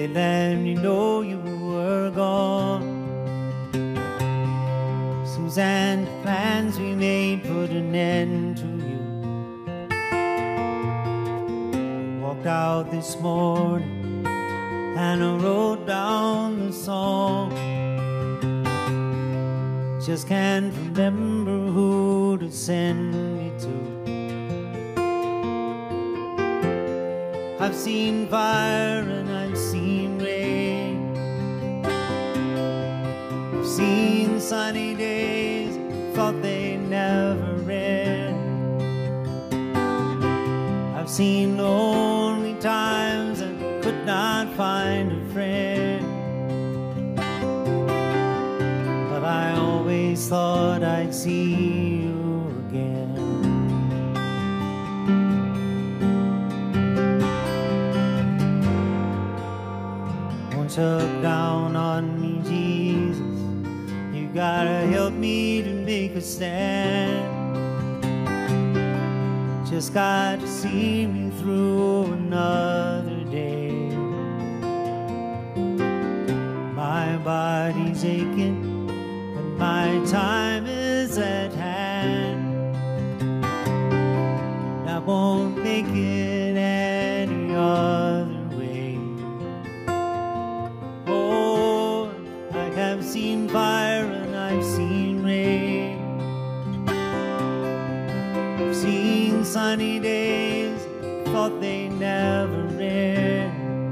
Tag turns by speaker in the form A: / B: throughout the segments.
A: let me know you were gone. Suzanne, the plans we made put an end to you. I walked out this morning and I wrote down the song. Just can't remember who to send it to. I've seen fire and I've seen rain. I've seen sunny days, thought they never end. I've seen lonely times and could not find a friend. But I always thought I'd see you again. Won't you down on me, Jesus? You gotta help me to make a stand. Just got to see me through another day. My body's aching, my time is at hand. I won't make it any other way. Oh, I have seen fire and I've seen rain. I've seen sunny days, thought they never end.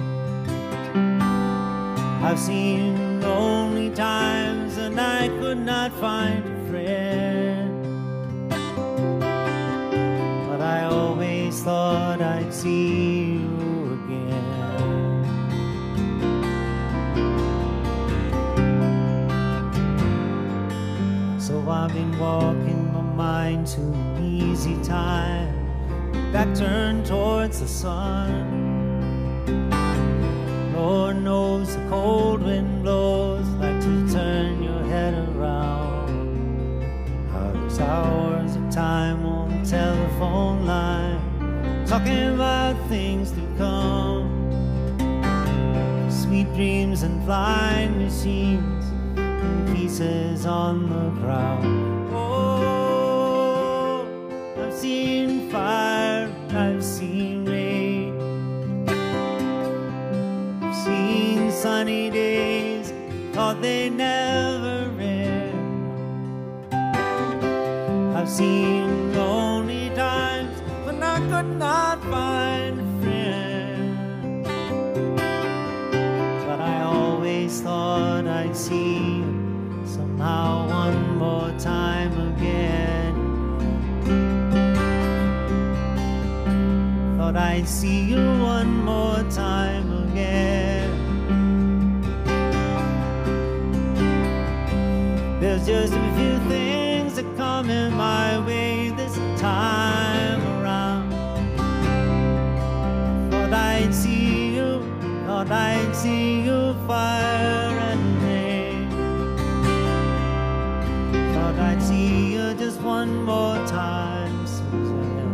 A: I've seen lonely times and I could not find a friend. But I always thought I'd see you again. So I've been walking my mind to an easy time, back turned towards the sun. Lord knows the cold wind blows like to turn your head around. How there's hours of time on the telephone line, talking about things to come. Sweet dreams and flying machines and pieces on the ground. Oh, I've seen fire, I've seen rain. Seen sunny days, thought they never end. I've seen lonely times when I could not find a friend. But I always thought I'd see you somehow one more time again. Thought I'd see you one more time again. There's just a few things that come in my way this time around. Thought I'd see you, thought I'd see you, fire and rain. Thought I'd see you just one more time, Suzanne.